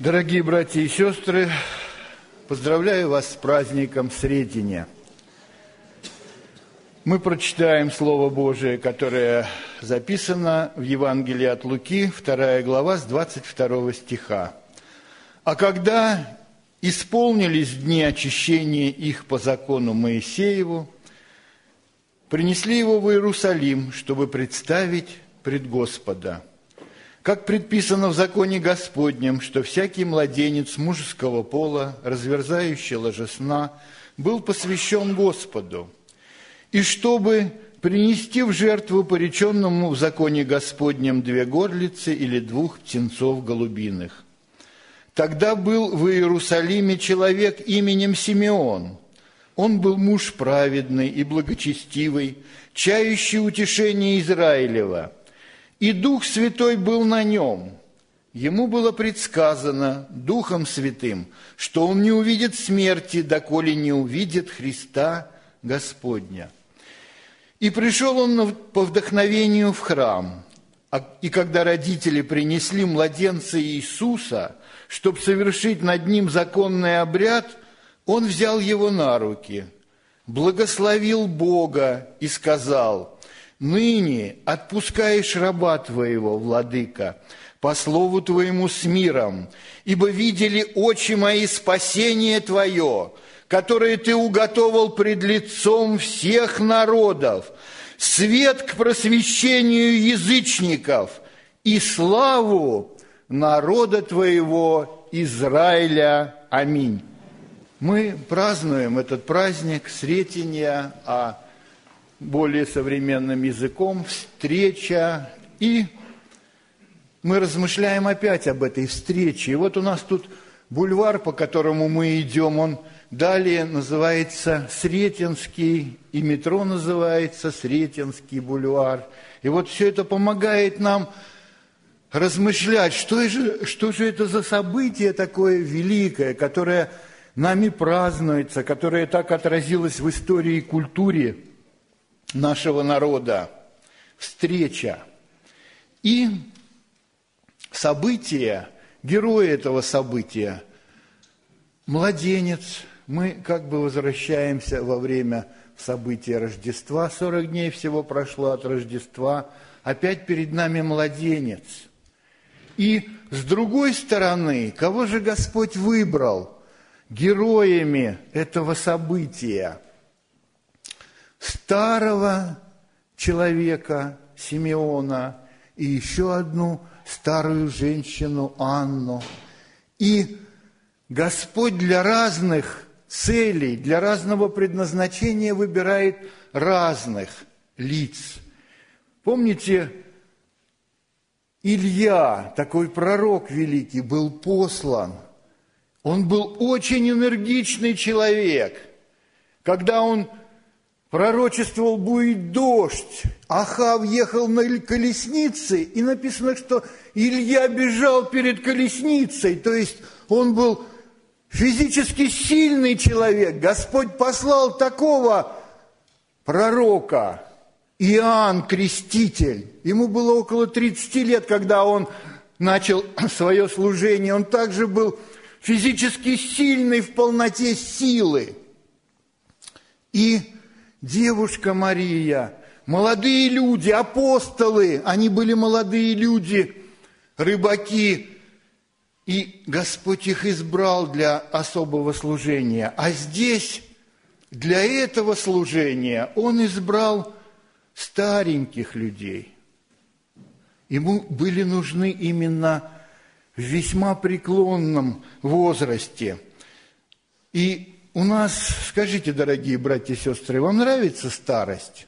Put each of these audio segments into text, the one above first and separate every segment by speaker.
Speaker 1: Дорогие братья и сестры, поздравляю вас с праздником Сретения. Мы прочитаем Слово Божие, которое записано в Евангелии от Луки, 2 глава, с 22 стиха. «А когда исполнились дни очищения их по закону Моисееву, принесли его в Иерусалим, чтобы представить пред Господа. Как предписано в законе Господнем, что всякий младенец мужеского пола, разверзающий ложе сна, был посвящен Господу, и чтобы принести в жертву пореченному в законе Господнем 2 горлицы или 2 птенцов голубиных. Тогда был в Иерусалиме человек именем Симеон. Он был муж праведный и благочестивый, чающий утешение Израилева. И Дух Святой был на нем. Ему было предсказано Духом Святым, что он не увидит смерти, доколе не увидит Христа Господня. И пришел он по вдохновению в храм. И когда родители принесли младенца Иисуса, чтобы совершить над ним законный обряд, он взял его на руки, благословил Бога и сказал: «Ныне отпускаешь раба твоего, владыка, по слову твоему с миром, ибо видели очи мои спасение твое, которое ты уготовал пред лицом всех народов, свет к просвещению язычников и славу народа твоего Израиля. Аминь». Мы празднуем этот праздник Сретения, а более современным языком встреча, и мы размышляем опять об этой встрече. И вот у нас тут бульвар, по которому мы идем, он далее называется Сретенский, и метро называется Сретенский бульвар. И вот все это помогает нам размышлять, что же это за событие такое великое, которое нами празднуется, которое так отразилось в истории и культуре нашего народа. Встреча. И событие, герой этого события, младенец. Мы как бы возвращаемся во время события Рождества. 40 дней всего прошло от Рождества. Опять перед нами младенец. И с другой стороны, кого же Господь выбрал героями этого события? Старого человека Симеона и еще одну старую женщину Анну. И Господь для разных целей, для разного предназначения выбирает разных лиц. Помните, Илья, такой пророк великий, был послан. Он был очень энергичный человек. Когда он пророчествовал, будет дождь, Ахав ехал на колеснице, и написано, что Илья бежал перед колесницей, то есть он был физически сильный человек. Господь послал такого пророка, Иоанн Креститель. Ему было около 30 лет, когда он начал свое служение. Он также был физически сильный в полноте силы. И девушка Мария, молодые люди, апостолы, они были молодые люди, рыбаки, и Господь их избрал для особого служения. А здесь для этого служения Он избрал стареньких людей. Ему были нужны именно в весьма преклонном возрасте. И у нас, скажите, дорогие братья и сестры, вам нравится старость?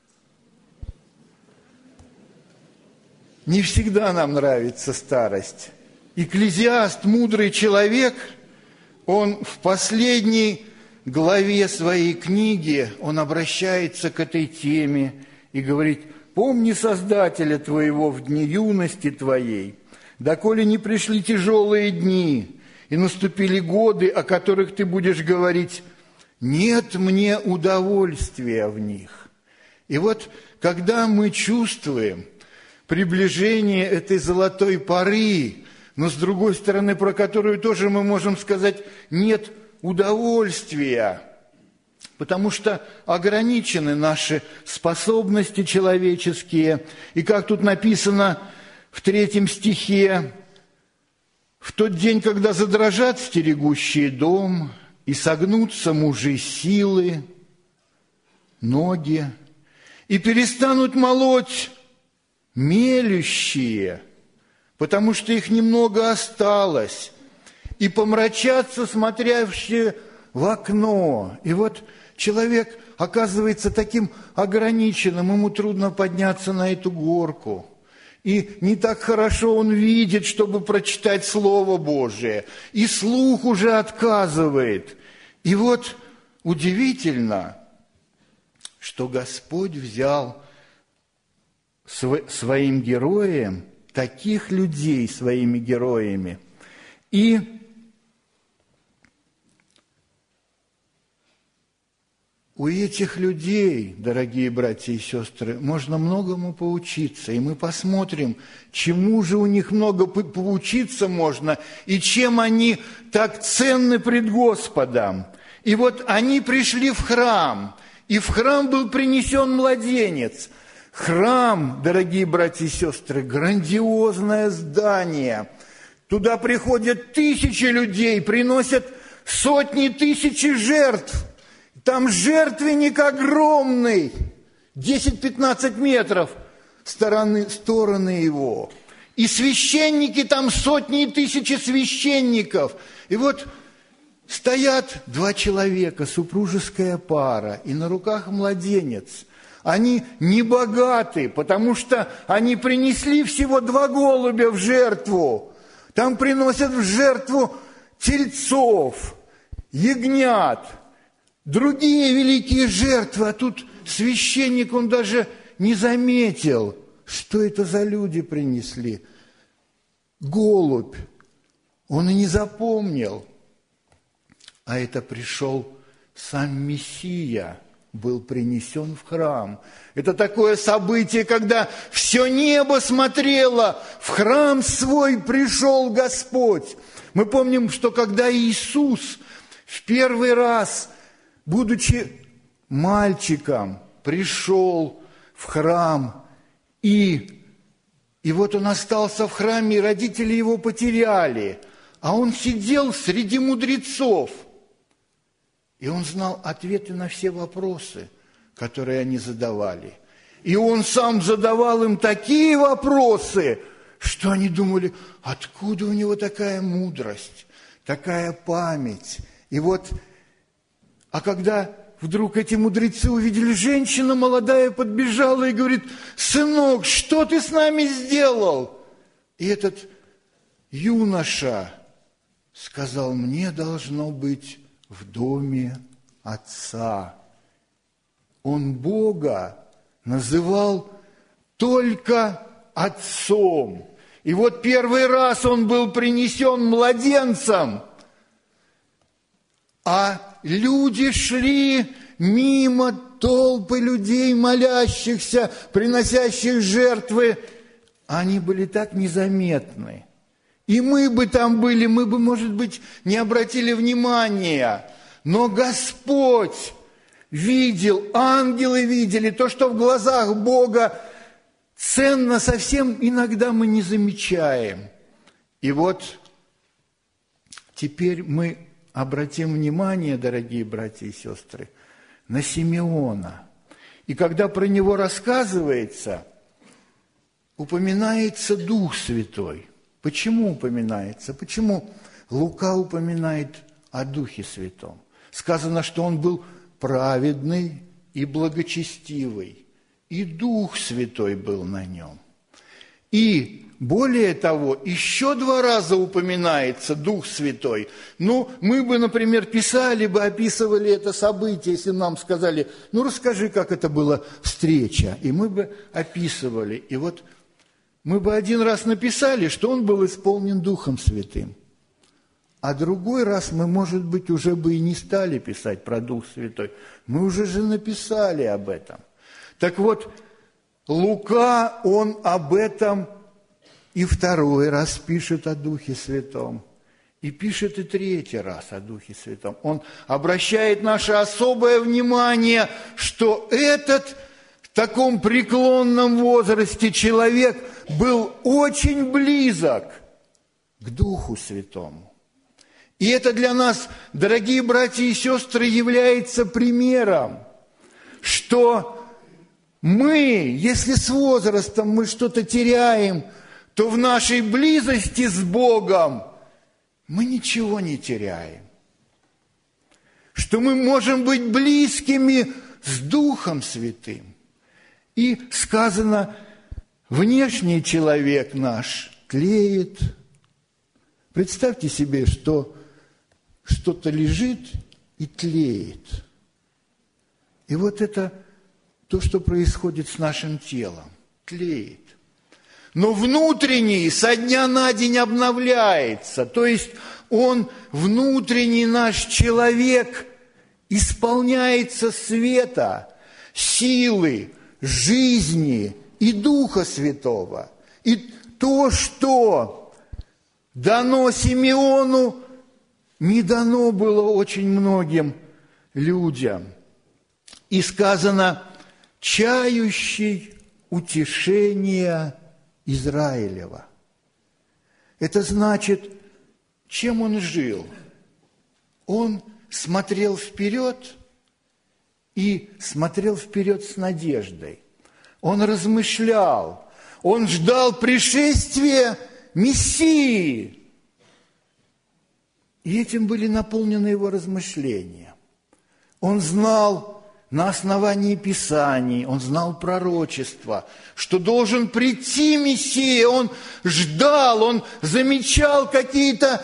Speaker 1: Не всегда нам нравится старость. Экклезиаст, мудрый человек, он в последней главе своей книги, он обращается к этой теме и говорит: «Помни Создателя твоего в дни юности твоей, доколе не пришли тяжелые дни, и наступили годы, о которых ты будешь говорить: нет мне удовольствия в них». И вот, когда мы чувствуем приближение этой золотой поры, но с другой стороны, про которую тоже мы можем сказать, нет удовольствия, потому что ограничены наши способности человеческие. И как тут написано в 3 стихе, «В тот день, когда задрожат стерегущие дом, и согнутся мужи силы, ноги, и перестанут молоть мелющие, потому что их немного осталось, и помрачатся смотрящие в окно». И вот человек оказывается таким ограниченным, ему трудно подняться на эту горку. И не так хорошо он видит, чтобы прочитать Слово Божие. И слух уже отказывает. И вот удивительно, что Господь взял своим героям, таких людей своими героями, и у этих людей, дорогие братья и сестры, можно многому поучиться, и мы посмотрим, чему же у них много поучиться можно, и чем они так ценны пред Господом. И вот они пришли в храм, и в храм был принесен младенец. Храм, дорогие братья и сестры, грандиозное здание. Туда приходят тысячи людей, приносят сотни тысяч жертв. Там жертвенник огромный, 10-15 метров стороны его. И священники, там сотни и тысячи священников. И вот стоят 2 человека, супружеская пара, и на руках младенец. Они не богаты, потому что они принесли всего 2 голубя в жертву. Там приносят в жертву тельцов, ягнят, другие великие жертвы, а тут священник, он даже не заметил, что это за люди принесли. Голубь, он и не запомнил. А это пришел сам Мессия, был принесен в храм. Это такое событие, когда все небо смотрело, в храм свой пришел Господь. Мы помним, что когда Иисус в первый раз, будучи мальчиком, пришел в храм, и вот он остался в храме, и родители его потеряли, а он сидел среди мудрецов, и он знал ответы на все вопросы, которые они задавали. И он сам задавал им такие вопросы, что они думали, откуда у него такая мудрость, такая память. И вот, а когда вдруг эти мудрецы увидели, женщина молодая подбежала и говорит, сынок, что ты с нами сделал? И этот юноша сказал, мне должно быть в доме Отца. Он Бога называл только Отцом. И вот первый раз он был принесен младенцем, а люди шли мимо, толпы людей, молящихся, приносящих жертвы. Они были так незаметны. И мы бы там были, мы бы, может быть, не обратили внимания. Но Господь видел, ангелы видели, то, что в глазах Бога ценно, совсем иногда мы не замечаем. И вот теперь мы обратим внимание, дорогие братья и сестры, на Симеона. И когда про него рассказывается, упоминается Дух Святой. Почему упоминается? Почему Лука упоминает о Духе Святом? Сказано, что он был праведный и благочестивый, и Дух Святой был на нем. И более того, еще 2 раза упоминается Дух Святой. Ну, мы бы, например, писали бы, описывали это событие, если нам сказали, ну, расскажи, как это была встреча. И мы бы описывали. И вот мы бы 1 раз написали, что он был исполнен Духом Святым. А другой раз мы, может быть, уже бы и не стали писать про Дух Святой. Мы уже же написали об этом. Так вот, Лука, он об этом и второй раз пишет о Духе Святом, и пишет и третий раз о Духе Святом. Он обращает наше особое внимание, что этот в таком преклонном возрасте человек был очень близок к Духу Святому. И это для нас, дорогие братья и сестры, является примером, что мы, если с возрастом мы что-то теряем, то в нашей близости с Богом мы ничего не теряем. Что мы можем быть близкими с Духом Святым. И сказано, внешний человек наш тлеет. Представьте себе, что что-то лежит и тлеет. И вот это то, что происходит с нашим телом. Тлеет. Но внутренний со дня на день обновляется. То есть он, внутренний наш человек, исполняется света, силы, жизни и Духа Святого. И то, что дано Симеону, не дано было очень многим людям. И сказано, чающий утешения Израилева. Это значит, чем он жил? Он смотрел вперед и смотрел вперед с надеждой. Он размышлял, он ждал пришествия Мессии. И этим были наполнены его размышления. Он знал на основании Писаний, он знал пророчества, что должен прийти Мессия, он ждал, он замечал какие-то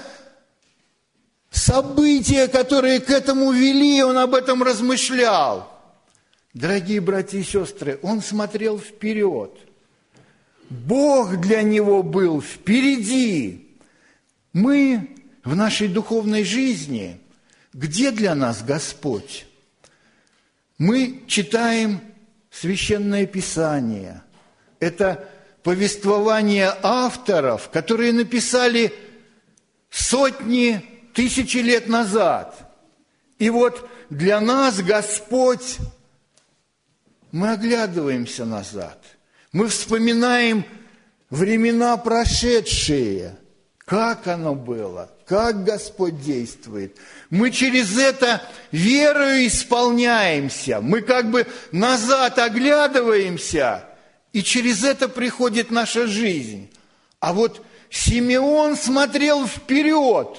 Speaker 1: события, которые к этому вели, он об этом размышлял. Дорогие братья и сестры, он смотрел вперед. Бог для него был впереди. Мы в нашей духовной жизни, где для нас Господь? Мы читаем Священное Писание. Это повествование авторов, которые написали сотни, тысячи лет назад. И вот для нас Господь, мы оглядываемся назад. Мы вспоминаем времена прошедшие, как оно было, как Господь действует. Мы через это верою исполняемся. Мы как бы назад оглядываемся, и через это приходит наша жизнь. А вот Симеон смотрел вперед.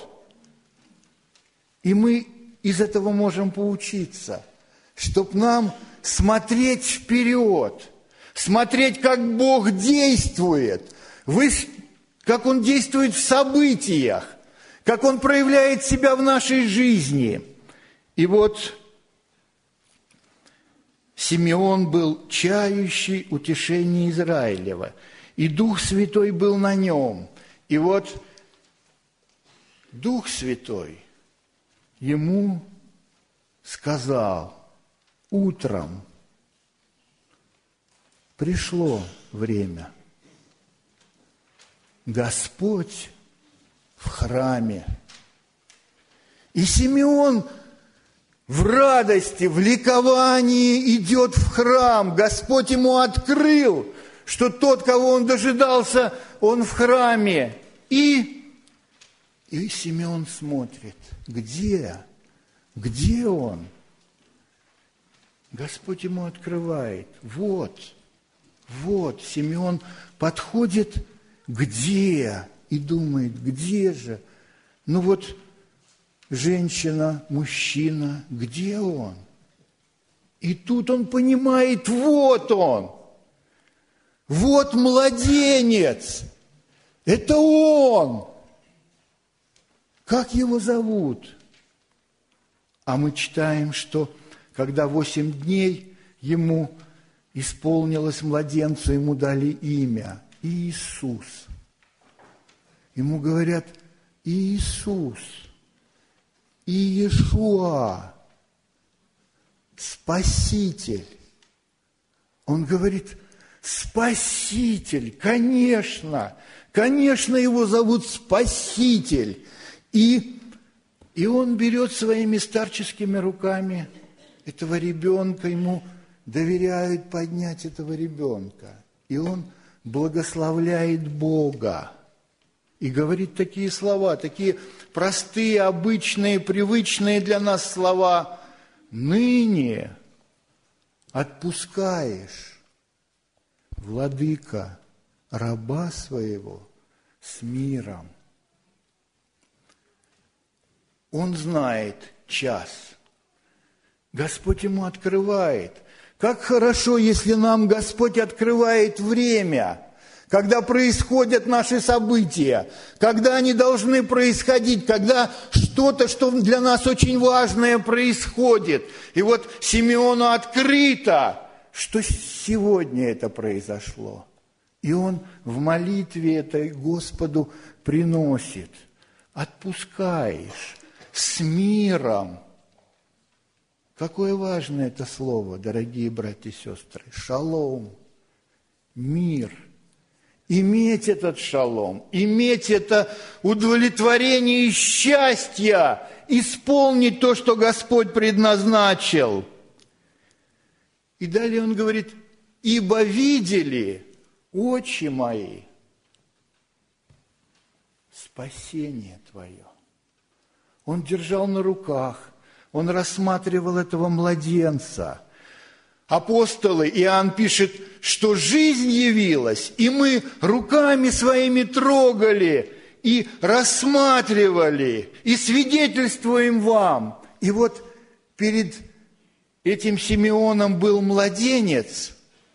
Speaker 1: И мы из этого можем поучиться, чтобы нам смотреть вперед, смотреть, как Бог действует, как Он действует в событиях, как Он проявляет себя в нашей жизни. И вот Симеон был чающий утешение Израилева, и Дух Святой был на нем. И вот Дух Святой ему сказал: утром пришло время. Господь в храме. И Симеон в радости, в ликовании идет в храм. Господь ему открыл, что тот, кого он дожидался, он в храме. И Симеон смотрит, где он? Господь ему открывает. Вот, Симеон подходит, где? И думает, где же? Ну вот, женщина, мужчина, где он? И тут он понимает, вот он. Вот младенец. Это он. Как его зовут? А мы читаем, что когда 8 дней ему исполнилось младенцу, ему дали имя Иисус. Ему говорят Иисус, Иешуа, Спаситель. Он говорит, Спаситель, конечно, Конечно, его зовут Спаситель. И он берет своими старческими руками этого ребенка, ему доверяют поднять этого ребенка. И он благословляет Бога. И говорит такие слова, такие простые, обычные, привычные для нас слова. «Ныне отпускаешь, владыка, раба своего с миром». Он знает час. Господь ему открывает. Как хорошо, если нам Господь открывает время, когда происходят наши события, когда они должны происходить, когда что-то, что для нас очень важное, происходит. И вот Симеону открыто, что сегодня это произошло. И он в молитве это Господу приносит. Отпускаешь с миром. Какое важное это слово, дорогие братья и сестры. Шалом, мир. Иметь этот шалом, иметь это удовлетворение и счастье, исполнить то, что Господь предназначил. И далее он говорит, ибо видели очи мои спасение Твое. Он держал на руках, он рассматривал этого младенца. Апостолы, Иоанн пишет, что жизнь явилась, и мы руками своими трогали, и рассматривали, и свидетельствуем вам. И вот перед этим Симеоном был младенец,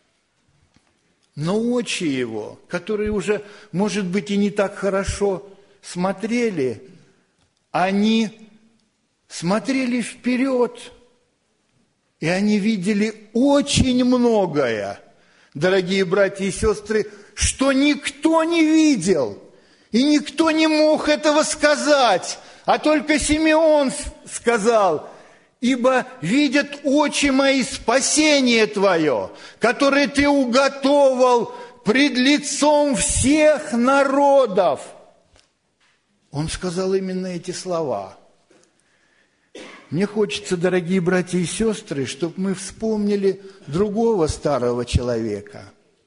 Speaker 1: но очи его, которые уже, может быть, и не так хорошо смотрели, они смотрели вперед, и они видели очень многое, дорогие братья и сестры, что никто не видел, и никто не мог этого сказать, а только Симеон сказал, ибо видят очи мои спасение Твое, которое Ты уготовал пред лицом всех народов. Он сказал именно эти слова. Мне хочется, дорогие братья и сестры, чтобы мы вспомнили другого старого человека,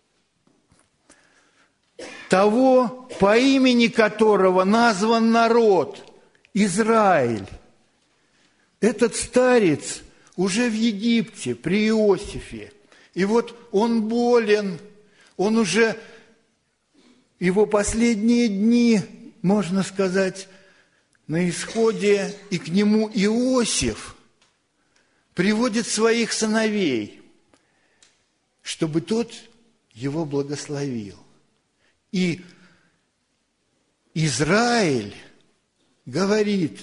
Speaker 1: того, по имени которого назван народ Израиль. Этот старец уже в Египте, при Иосифе. И вот он болен, он уже, его последние дни, можно сказать, на исходе, и к нему Иосиф приводит своих сыновей, чтобы тот его благословил. И Израиль говорит,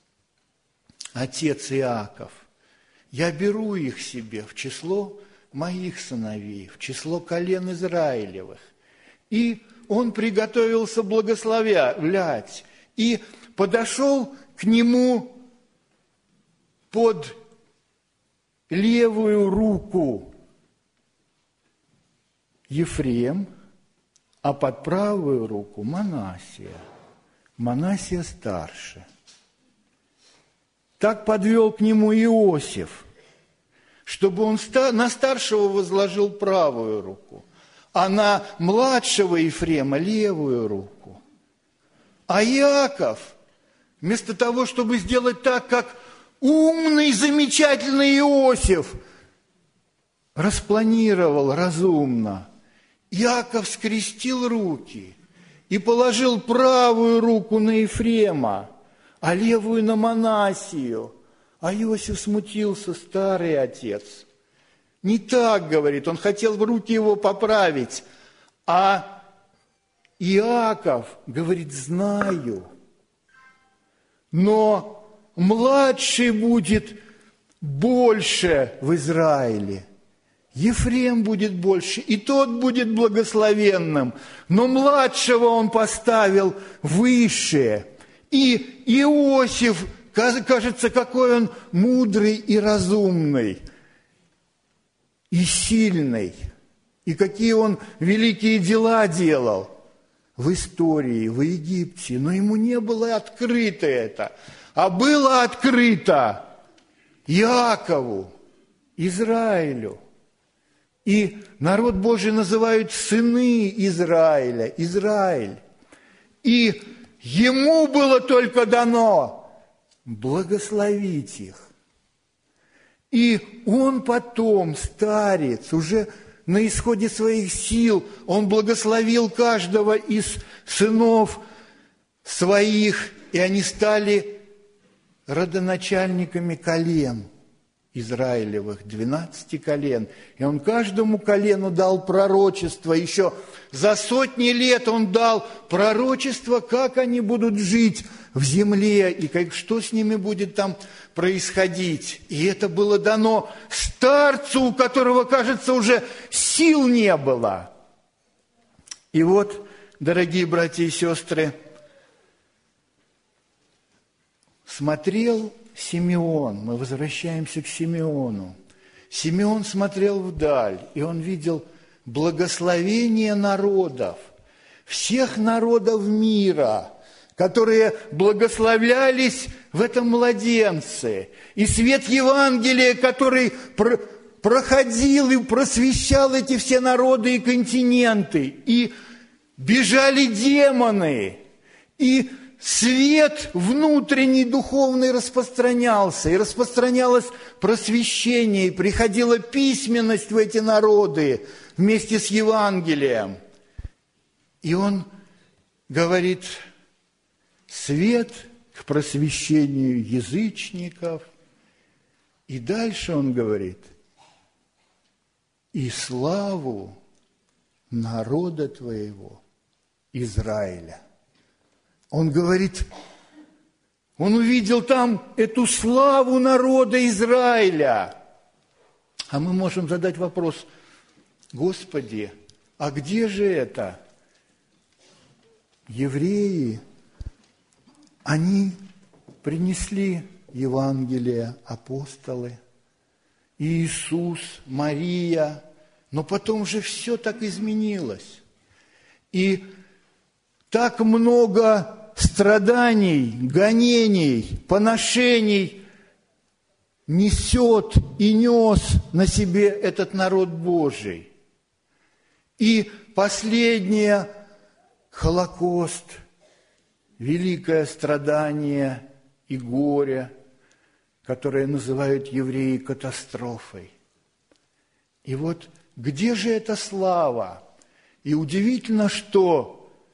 Speaker 1: отец Иаков, я беру их себе в число моих сыновей, в число колен Израилевых. И он приготовился благословлять, и подошел к нему под левую руку Ефрем, а под правую руку Манасия. Манасия старше. Так подвел к нему Иосиф, чтобы он на старшего возложил правую руку, а на младшего Ефрема левую руку. А Иаков, вместо того, чтобы сделать так, как умный, замечательный Иосиф распланировал разумно, Иаков скрестил руки и положил правую руку на Ефрема, а левую на Манасию. А Иосиф смутился, старый отец. Не так, говорит, он хотел руки его поправить. А Иаков говорит, знаю, но младший будет больше в Израиле. Ефрем будет больше, и тот будет благословенным, но младшего он поставил выше. И Иосиф, кажется, какой он мудрый и разумный, и сильный, и какие он великие дела делал. в истории, в Египте, но ему не было открыто это, а было открыто Иакову, Израилю. И народ Божий называют сыны Израиля, Израиль. И ему было только дано благословить их. И он потом, старец, уже на исходе своих сил, он благословил каждого из сынов своих, и они стали родоначальниками колен Израилевых, 12 колен. И он каждому колену дал пророчество. Еще за сотни лет он дал пророчество, как они будут жить в земле, и что с ними будет там происходить. И это было дано старцу, у которого, кажется, уже сил не было. И вот, дорогие братья и сестры, смотрел Симеон, мы возвращаемся к Симеону. Симеон смотрел вдаль, и он видел благословение народов, всех народов мира, которые благословлялись в этом младенце. И свет Евангелия, который проходил и просвещал эти все народы и континенты. И бежали демоны, и свет внутренний, духовный распространялся, и распространялось просвещение, и приходила письменность в эти народы вместе с Евангелием. И он говорит, свет к просвещению язычников. И дальше он говорит, и славу народа твоего, Израиля. Он говорит, он увидел там эту славу народа Израиля. А мы можем задать вопрос, Господи, а где же это? Евреи, они принесли Евангелие, апостолы, Иисус, Мария, но потом же все так изменилось. И так много страданий, гонений, поношений несет и нес на себе этот народ Божий. И последнее – Холокост, великое страдание и горе, которое называют евреи катастрофой. И вот где же эта слава? И удивительно, что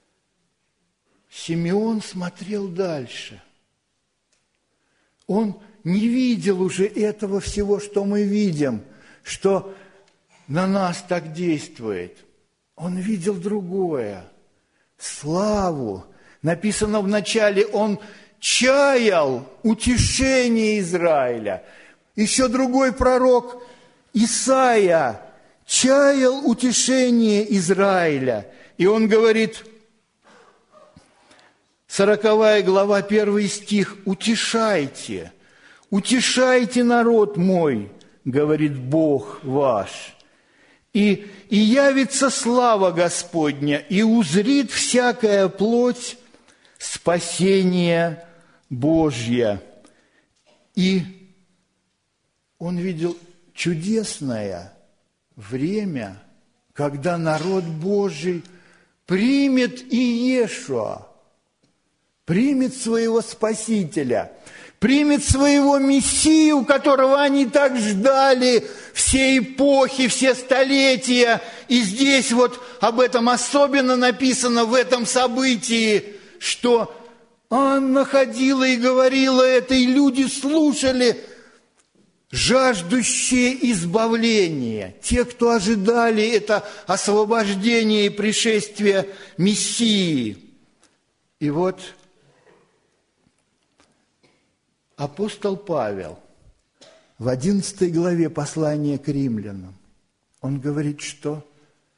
Speaker 1: Симеон смотрел дальше. Он не видел уже этого всего, что мы видим, что на нас так действует. Он видел другое. Славу. Написано в начале, он чаял утешение Израиля. Еще другой пророк Исаия чаял утешение Израиля. И он говорит, 40 глава, 1 стих, «Утешайте, утешайте народ мой, говорит Бог ваш, и явится слава Господня, и узрит всякая плоть спасение Божье». И он видел чудесное время, когда народ Божий примет Иешуа, примет своего Спасителя, примет своего Мессию, которого они так ждали все эпохи, все столетия. И здесь вот об этом особенно написано в этом событии, что Анна ходила и говорила это, и люди слушали, жаждущие избавления, те, кто ожидали это освобождение и пришествие Мессии. И вот апостол Павел в 11 главе послания к римлянам, он говорит, что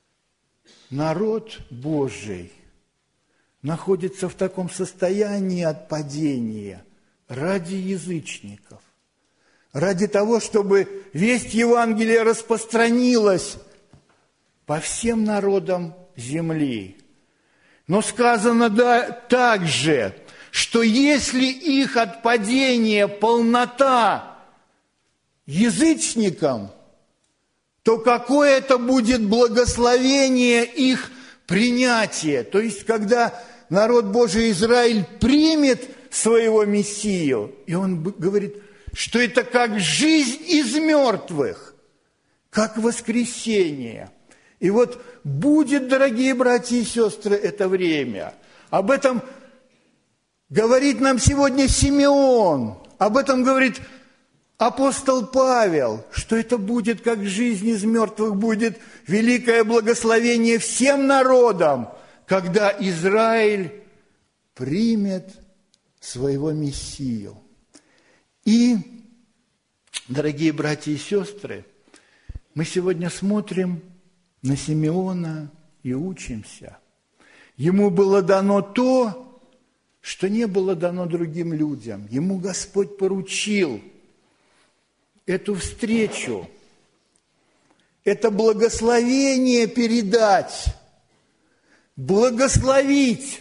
Speaker 1: народ Божий находится в таком состоянии отпадения ради язычников, ради того, чтобы весть Евангелия распространилась по всем народам земли. Но сказано также, что если их отпадение полнота язычникам, то какое это будет благословение их принятия. То есть, когда народ Божий Израиль примет своего Мессию, и он говорит, что это как жизнь из мертвых, как воскресение. И вот будет, дорогие братья и сестры, это время. Об этом говорит нам сегодня Симеон, об этом говорит апостол Павел, что это будет как жизнь из мертвых, будет великое благословение всем народам, когда Израиль примет своего Мессию. И, дорогие братья и сестры, мы сегодня смотрим на Симеона и учимся. Ему было дано то, что не было дано другим людям. Ему Господь поручил эту встречу, это благословение передать, благословить.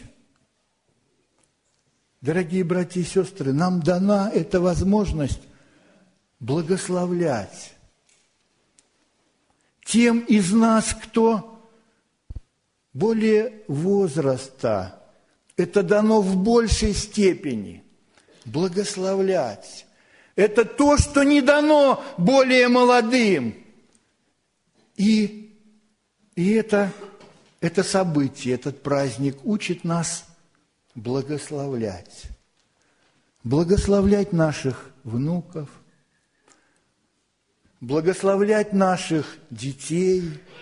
Speaker 1: Дорогие братья и сестры, нам дана эта возможность благословлять тем из нас, кто более возраста. Это дано в большей степени. Благословлять. Это то, что не дано более молодым. И это событие, этот праздник учит нас благословлять. Благословлять наших внуков, благословлять наших детей,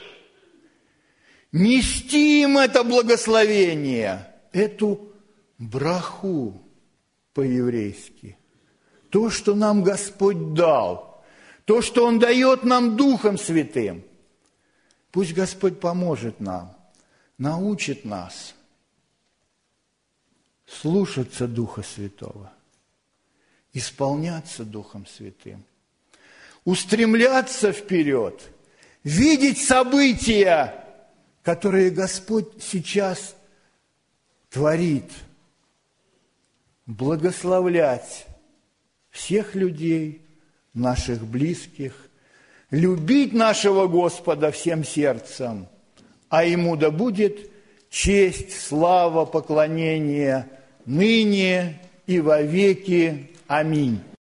Speaker 1: нести им это благословение, эту браху по-еврейски. То, что нам Господь дал, то, что Он дает нам Духом Святым. Пусть Господь поможет нам, научит нас слушаться Духа Святого, исполняться Духом Святым, устремляться вперед, видеть события, которые Господь сейчас творит, благословлять всех людей, наших близких, любить нашего Господа всем сердцем, а Ему да будет честь, слава, поклонение ныне и во веки. Аминь.